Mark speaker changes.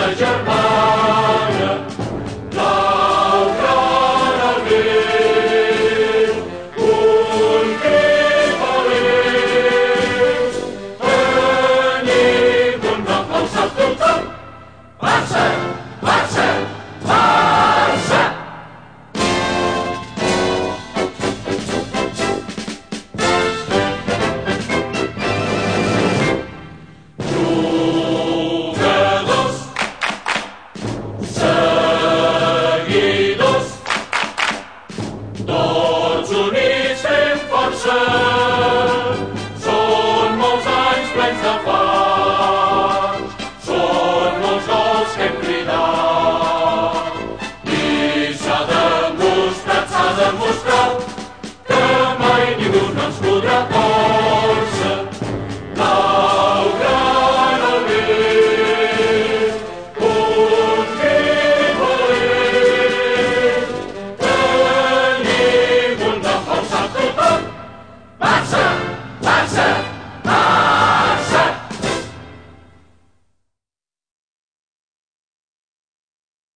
Speaker 1: sa germana, l'altra ara viu, un crit valent. Tenim un nom al sap tothom, Barça, Barça, Barça! Jugadors, seguidors, tots units fem força, són molts anys plens de fam, són molts gols que hem cridat, i s'ha demostrat